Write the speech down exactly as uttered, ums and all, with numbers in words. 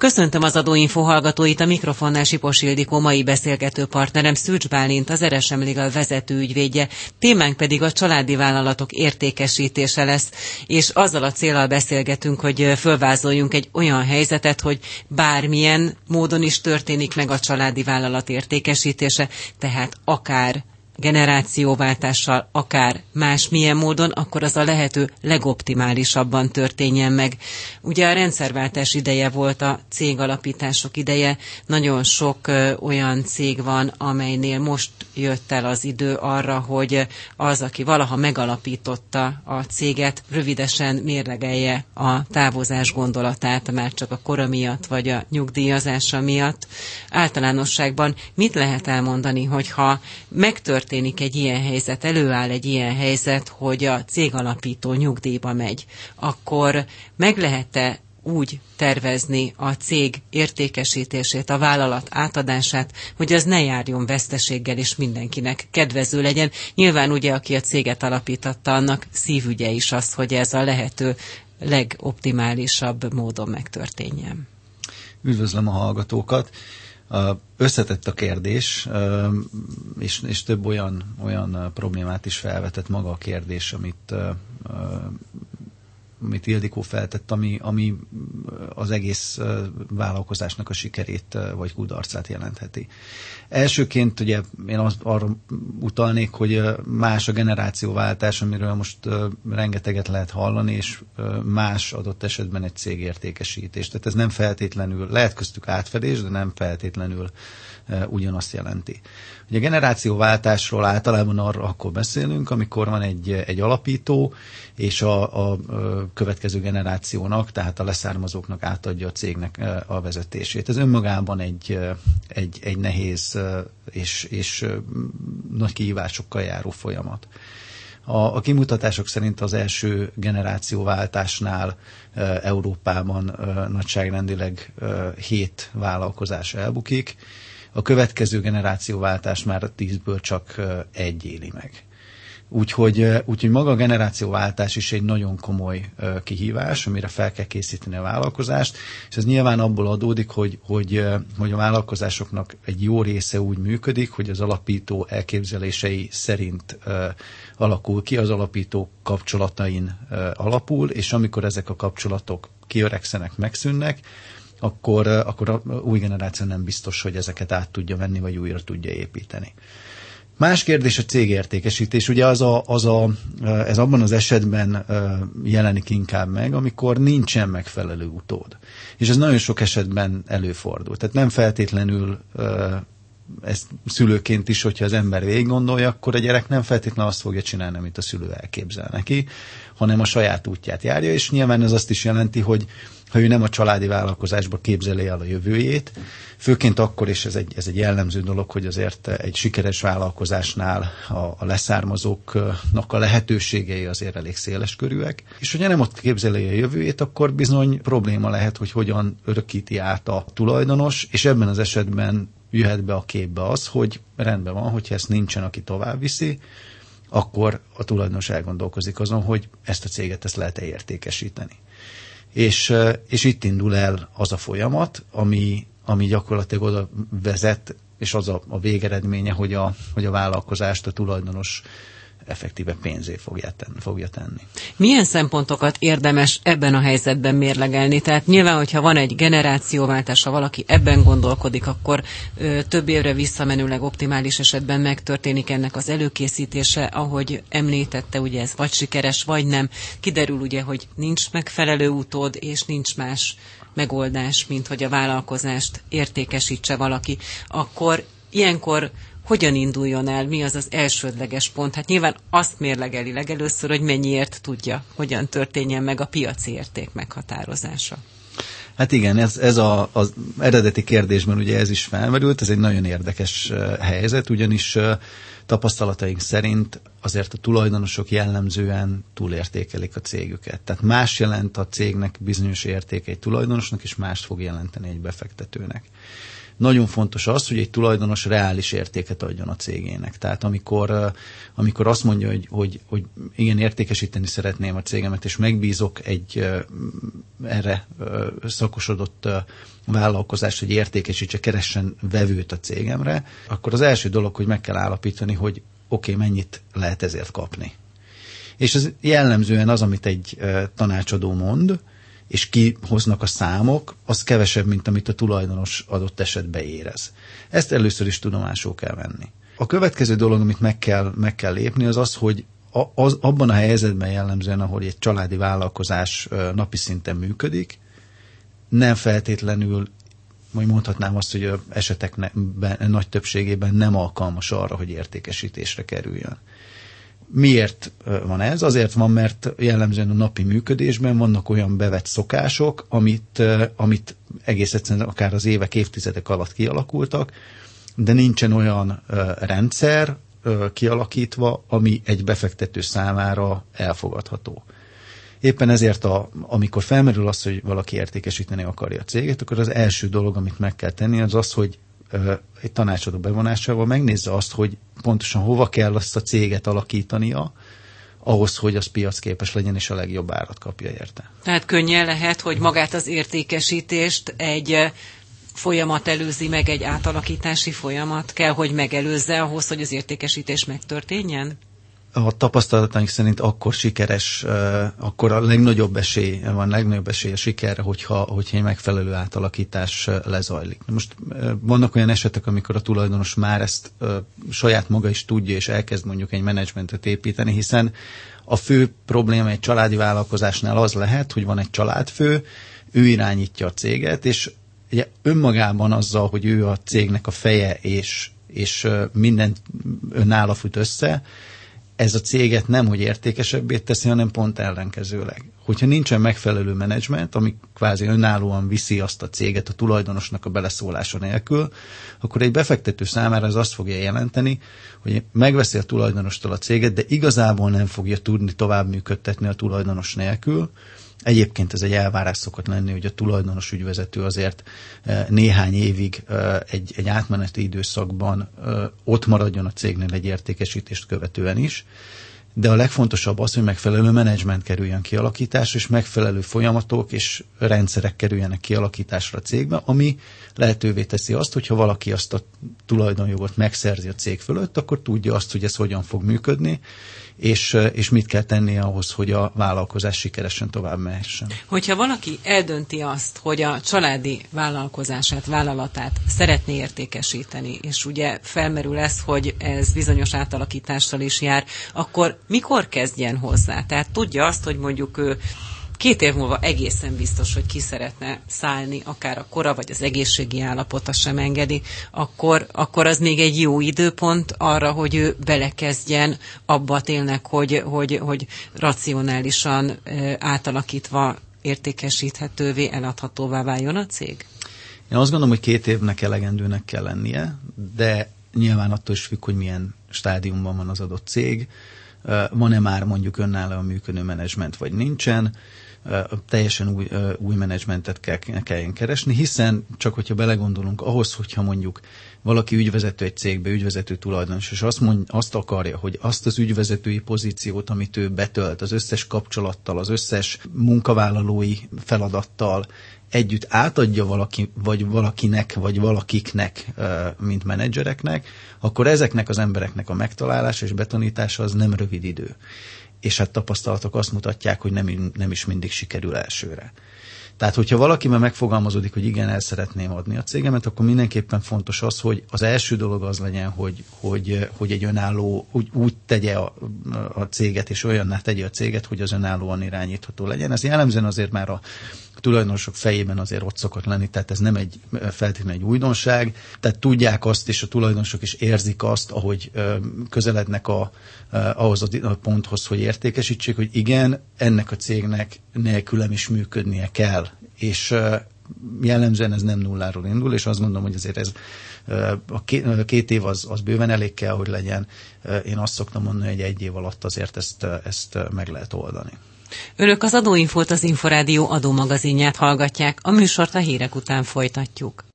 Köszöntöm az Adóinfo hallgatóit, a mikrofonnál Sipos Ildikó, mai beszélgető partnerem Szűcs Bálint, az er es em Legal vezető ügyvédje, témánk pedig a családi vállalatok értékesítése lesz, és azzal a céllal beszélgetünk, hogy fölvázoljunk egy olyan helyzetet, hogy bármilyen módon is történik meg a családi vállalat értékesítése, tehát akár generációváltással, akár másmilyen módon, akkor az a lehető legoptimálisabban történjen meg. Ugye a rendszerváltás ideje volt a cégalapítások ideje, nagyon sok ö, olyan cég van, amelynél most jött el az idő arra, hogy az, aki valaha megalapította a céget, rövidesen mérlegelje a távozás gondolatát, már csak a kora miatt, vagy a nyugdíjazása miatt. Általánosságban mit lehet elmondani, hogyha megtörténik történik egy ilyen helyzet, előáll egy ilyen helyzet, hogy a cégalapító nyugdíjba megy, akkor meg lehet-e úgy tervezni a cég értékesítését, a vállalat átadását, hogy az ne járjon veszteséggel, és mindenkinek kedvező legyen. Nyilván ugye, aki a céget alapította, annak szívügye is az, hogy ez a lehető legoptimálisabb módon megtörténjen. Üdvözlöm a hallgatókat! Összetett a kérdés, és, és több olyan, olyan problémát is felvetett maga a kérdés, amit, amit Ildikó feltett, ami, ami az egész vállalkozásnak a sikerét vagy kudarcát jelentheti. Elsőként ugye én az, arra utalnék, hogy más a generációváltás, amiről most rengeteget lehet hallani, és más adott esetben egy cég értékesítés. Tehát ez nem feltétlenül, lehet köztük átfedés, de nem feltétlenül ugyanazt jelenti. Ugye a generációváltásról általában arra akkor beszélünk, amikor van egy, egy alapító, és a, a következő generációnak, tehát a leszármazóknak átadja a cégnek a vezetését. Ez önmagában egy, egy, egy nehéz és, és nagy kihívásokkal járó folyamat. A, a kimutatások szerint az első generációváltásnál e, Európában e, nagyságrendileg e, hét vállalkozás elbukik, a következő generációváltás már tízből csak e, egy éli meg. Úgyhogy, úgyhogy maga a generációváltás is egy nagyon komoly uh, kihívás, amire fel kell készíteni a vállalkozást, és ez nyilván abból adódik, hogy, hogy, uh, hogy a vállalkozásoknak egy jó része úgy működik, hogy az alapító elképzelései szerint uh, alakul ki, az alapító kapcsolatain uh, alapul, és amikor ezek a kapcsolatok kiöregszenek, megszűnnek, akkor, uh, akkor a új generáció nem biztos, hogy ezeket át tudja venni, vagy újra tudja építeni. Más kérdés a cégértékesítés. Ugye az a, az a, ez abban az esetben jelenik inkább meg, amikor nincsen megfelelő utód. És ez nagyon sok esetben előfordul. Tehát nem feltétlenül, ezt szülőként is, hogyha az ember végig gondolja, akkor a gyerek nem feltétlenül azt fogja csinálni, amit a szülő elképzel neki, hanem a saját útját járja, és nyilván ez azt is jelenti, hogy ha ő nem a családi vállalkozásba képzeli el a jövőjét, főként akkor, és ez egy, ez egy jellemző dolog, hogy azért egy sikeres vállalkozásnál a, a leszármazóknak a lehetőségei azért elég széles körűek, és hogyha nem ott képzeli a jövőjét, akkor bizony probléma lehet, hogy hogyan örökíti át a tulajdonos, és ebben az esetben jöhet be a képbe az, hogy rendben van, hogyha ezt nincsen, aki tovább viszi, akkor a tulajdonos elgondolkozik azon, hogy ezt a céget ezt lehet-e értékesíteni. És, és itt indul el az a folyamat, ami, ami gyakorlatilag oda vezet, és az a, a végeredménye, hogy a, hogy a vállalkozást a tulajdonos effektíve pénzé fogja tenni, fogja tenni. Milyen szempontokat érdemes ebben a helyzetben mérlegelni? Tehát nyilván, hogyha van egy generációváltás, ha valaki ebben gondolkodik, akkor ö, több évre visszamenőleg optimális esetben megtörténik ennek az előkészítése, ahogy említette, ugye ez vagy sikeres, vagy nem. Kiderül ugye, hogy nincs megfelelő utód, és nincs más megoldás, mint hogy a vállalkozást értékesítse valaki. Akkor ilyenkor hogyan induljon el, mi az az elsődleges pont? Hát nyilván azt mérlegeli legelőször, hogy mennyiért tudja, hogyan történjen meg a piaci érték meghatározása. Hát igen, ez, ez a, az eredeti kérdésben ugye ez is felmerült, ez egy nagyon érdekes helyzet, ugyanis tapasztalataink szerint azért a tulajdonosok jellemzően túlértékelik a cégüket. Tehát más jelent a cégnek bizonyos értéke egy tulajdonosnak, és mást fog jelenteni egy befektetőnek. Nagyon fontos az, hogy egy tulajdonos reális értéket adjon a cégének. Tehát amikor, amikor azt mondja, hogy, hogy, hogy igen, értékesíteni szeretném a cégemet, és megbízok egy erre szakosodott vállalkozás, hogy értékesítse, keressen vevőt a cégemre, akkor az első dolog, hogy meg kell állapítani, hogy oké, okay, mennyit lehet ezért kapni. És ez jellemzően az, amit egy uh, tanácsadó mond, és kihoznak a számok, az kevesebb, mint amit a tulajdonos adott esetben érez. Ezt először is tudomásul kell venni. A következő dolog, amit meg kell, meg kell lépni, az az, hogy az, abban a helyzetben jellemzően, ahol egy családi vállalkozás uh, napi szinten működik, nem feltétlenül, vagy mondhatnám azt, hogy esetekben nagy többségében nem alkalmas arra, hogy értékesítésre kerüljön. Miért van ez? Azért van, mert jellemzően a napi működésben vannak olyan bevett szokások, amit, amit egész egyszerűen akár az évek, évtizedek alatt kialakultak, de nincsen olyan rendszer kialakítva, ami egy befektető számára elfogadható. Éppen ezért, a, amikor felmerül az, hogy valaki értékesíteni akarja a céget, akkor az első dolog, amit meg kell tenni, az az, hogy ö, egy tanácsadó bevonásával megnézze azt, hogy pontosan hova kell azt a céget alakítania, ahhoz, hogy az piacképes legyen, és a legjobb árat kapja érte. Tehát könnyen lehet, hogy magát az értékesítést egy folyamat előzi meg, egy átalakítási folyamat kell, hogy megelőzze ahhoz, hogy az értékesítés megtörténjen? A tapasztalataink szerint akkor sikeres, akkor a legnagyobb esély van, legnagyobb esély a sikerre, hogyha, hogyha egy megfelelő átalakítás lezajlik. Most vannak olyan esetek, amikor a tulajdonos már ezt saját maga is tudja, és elkezd mondjuk egy menedzsmentet építeni, hiszen a fő probléma egy családi vállalkozásnál az lehet, hogy van egy családfő, ő irányítja a céget, és ugye önmagában azzal, hogy ő a cégnek a feje, és, és mindent önálló fut össze, ez a céget nem, hogy értékesebbé teszi, hanem pont ellenkezőleg. Hogyha nincsen megfelelő menedzsment, ami kvázi önállóan viszi azt a céget a tulajdonosnak a beleszólása nélkül, akkor egy befektető számára ez azt fogja jelenteni, hogy megveszi a tulajdonostól a céget, de igazából nem fogja tudni tovább működtetni a tulajdonos nélkül. Egyébként ez egy elvárás szokott lenni, hogy a tulajdonos ügyvezető azért néhány évig egy, egy átmeneti időszakban ott maradjon a cégnél egy értékesítést követően is, de a legfontosabb az, hogy megfelelő menedzsment kerüljön kialakításra, és megfelelő folyamatok és rendszerek kerüljenek kialakításra a cégbe, ami lehetővé teszi azt, hogyha valaki azt a tulajdonjogot megszerzi a cég fölött, akkor tudja azt, hogy ez hogyan fog működni, és, és mit kell tennie ahhoz, hogy a vállalkozás sikeresen tovább mehessen. Hogyha valaki eldönti azt, hogy a családi vállalkozását, vállalatát szeretné értékesíteni, és ugye felmerül ez, hogy ez bizonyos átalakítással is jár, akkor mikor kezdjen hozzá? Tehát tudja azt, hogy mondjuk ő két év múlva egészen biztos, hogy ki szeretne szállni, akár a kora, vagy az egészségi állapota sem engedi, akkor, akkor az még egy jó időpont arra, hogy ő belekezdjen abba tényleg, hogy, hogy, hogy racionálisan átalakítva értékesíthetővé, eladhatóvá váljon a cég? Én azt gondolom, hogy két évnek elegendőnek kell lennie, de nyilván attól is függ, hogy milyen stádiumban van az adott cég, van-e már mondjuk önállóan működő menedzsment, vagy nincsen, teljesen új, új menedzsmentet kell, kelljen keresni, hiszen csak hogyha belegondolunk, ahhoz, hogyha mondjuk valaki ügyvezető egy cégbe, ügyvezető tulajdonos, és azt, mond, azt akarja, hogy azt az ügyvezetői pozíciót, amit ő betölt, az összes kapcsolattal, az összes munkavállalói feladattal együtt átadja valaki, vagy valakinek, vagy valakiknek, mint menedzsereknek, akkor ezeknek az embereknek a megtalálása és betanítása az nem rövid idő. És hát tapasztalatok azt mutatják, hogy nem, nem is mindig sikerül elsőre. Tehát, hogyha valakiben megfogalmazódik, hogy igen, el szeretném adni a cégemet, akkor mindenképpen fontos az, hogy az első dolog az legyen, hogy, hogy, hogy egy önálló, úgy, úgy tegye a, a céget, és olyanná tegye a céget, hogy az önállóan irányítható legyen. Ez jellemzően azért már a tulajdonosok fejében azért ott szokott lenni, tehát ez nem egy feltétlenül egy újdonság, tehát tudják azt, és a tulajdonosok is érzik azt, ahogy közelednek a, ahhoz a ponthoz, hogy értékesítsék, hogy igen, ennek a cégnek nélkülem is működnie kell, és jellemzően ez nem nulláról indul, és azt gondolom, hogy azért ez a két év az, az bőven elég kell, hogy legyen. Én azt szoktam mondani, hogy egy év alatt azért ezt, ezt meg lehet oldani. Önök az Adóinfót, az Inforádió adómagazinját hallgatják, a műsort a hírek után folytatjuk.